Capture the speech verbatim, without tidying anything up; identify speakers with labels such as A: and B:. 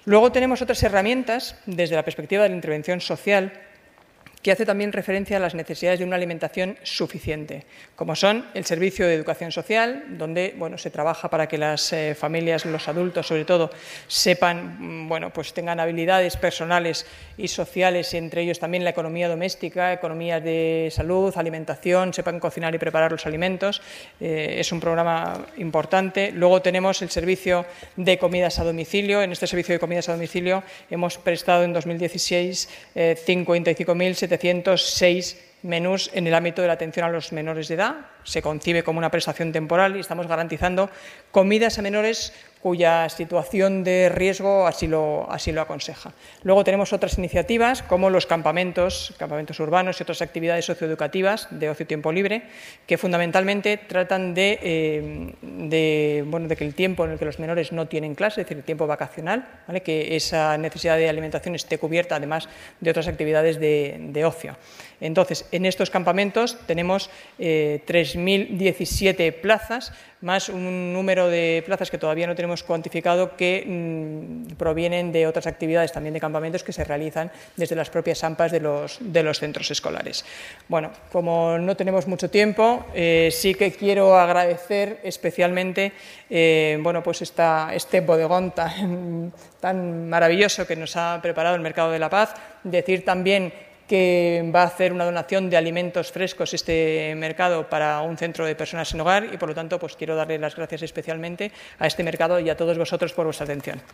A: Luego tenemos otras herramientas desde la perspectiva de la intervención social que hace también referencia a las necesidades de una alimentación suficiente, como son el servicio de educación social, donde bueno, se trabaja para que las eh, familias, los adultos sobre todo, sepan, bueno, pues tengan habilidades personales y sociales, y entre ellos también la economía doméstica, economías de salud, alimentación, sepan cocinar y preparar los alimentos. Eh, es un programa importante. Luego tenemos el servicio de comidas a domicilio. En este servicio de comidas a domicilio hemos prestado en dos mil dieciséis eh, cincuenta y cinco mil setecientos seis menús en el ámbito de la atención a los menores de edad. Se concibe como una prestación temporal y estamos garantizando comidas a menores cuya situación de riesgo así lo, así lo aconseja. Luego tenemos otras iniciativas como los campamentos, campamentos urbanos y otras actividades socioeducativas de ocio y tiempo libre, que fundamentalmente tratan de, eh, de, bueno, de que el tiempo en el que los menores no tienen clase, es decir, el tiempo vacacional, ¿vale?, que esa necesidad de alimentación esté cubierta además de otras actividades de, de ocio. Entonces, en estos campamentos tenemos eh, tres mil diecisiete plazas, más un número de plazas que todavía no tenemos cuantificado que mmm, provienen de otras actividades también de campamentos que se realizan desde las propias AMPAs de los, de los centros escolares. Bueno, como no tenemos mucho tiempo, eh, sí que quiero agradecer especialmente eh, bueno, pues esta, este bodegón tan, tan maravilloso que nos ha preparado el Mercado de la Paz, decir también que va a hacer una donación de alimentos frescos este mercado para un centro de personas sin hogar y, por lo tanto, pues quiero darle las gracias especialmente a este mercado y a todos vosotros por vuestra atención.